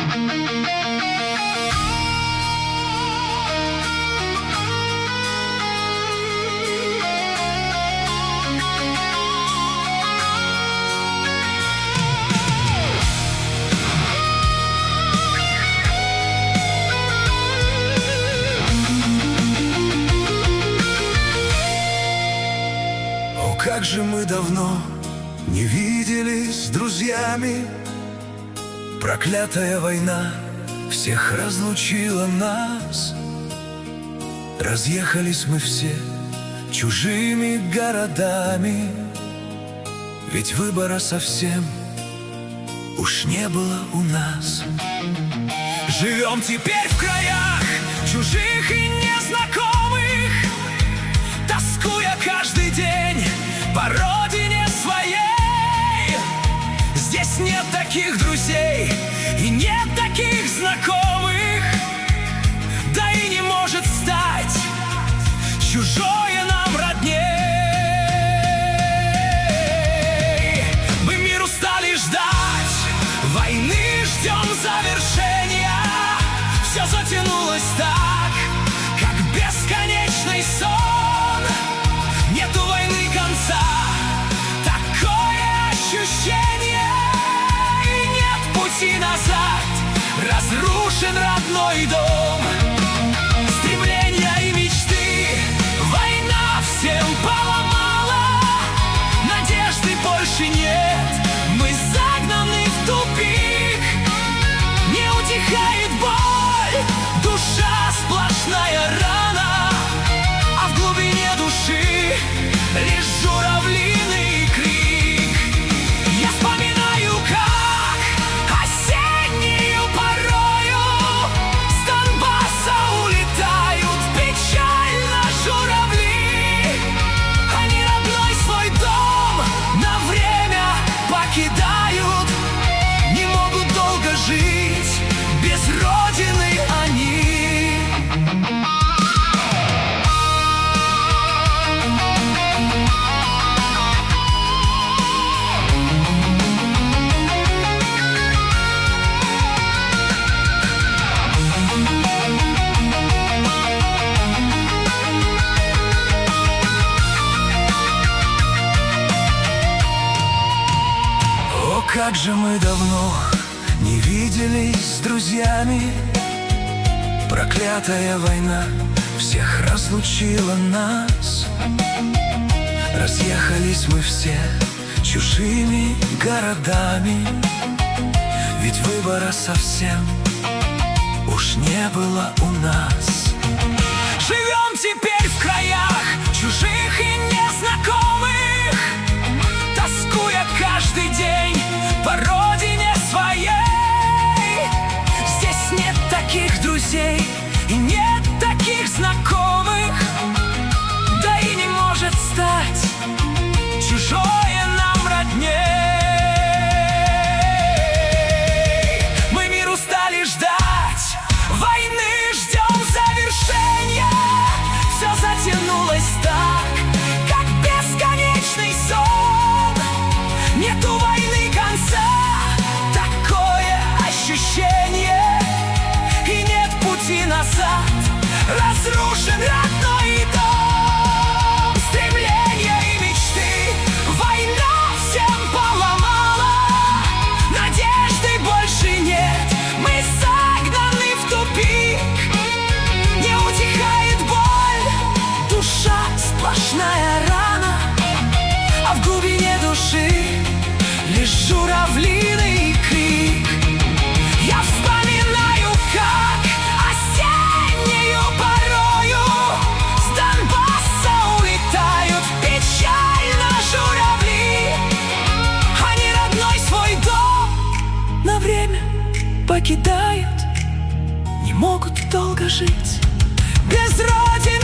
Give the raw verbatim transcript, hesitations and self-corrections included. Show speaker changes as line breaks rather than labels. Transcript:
Как же мы давно не виделись с друзьями. Проклятая война всех разлучила нас. Разъехались мы все чужими городами, ведь выбора совсем уж не было у нас. Живем теперь в краях чужих и незнакомых, тоскуя каждый день по родине своей. Здесь нет таких друзей и нет таких знакомых, да и не может стать чужое нам родней. Мы мир устали ждать, войны ждем завершения. Все затянулось так, как бесконечный сон. Нету войны конца, такое ощущение, и нет пути назад. Разрушен родной дом, стремления и мечты война всем поломала. Надежды больше нет, мы загнаны в тупик. Не утихает боль, душа сплошная рана, а в глубине души лишь журавлиный крик. Я вспоминаю, как осеннюю порою с Донбасса улетают печально журавли. Они родной свой дом на время покидают, не могут долго жить без родины они. Как же мы давно не виделись с друзьями. Проклятая война всех разлучила нас. Разъехались мы все чужими городами, ведь выбора совсем уж не было у нас. Живем теперь в краях чужих и незнакомых, тоскуя каждый день по родине своей. Здесь нет таких друзей и нет таких знакомых, да и не может стать чужое нам родней. Мы мир устали ждать, войны ждем завершения. Все затянулось так, как бесконечный сон. Нету войны конца, такое ощущение, и нет пути назад. Разрушен родной дом, стремления и мечты война всем поломала. Надежды больше нет, мы загнаны в тупик. Не утихает боль, душа сплошная рана, а в глубине души лишь журавлиный крик. Я вспоминаю, как осеннюю порою с Донбасса улетают печально журавли. Они родной свой дом на время покидают, не могут долго жить без родины.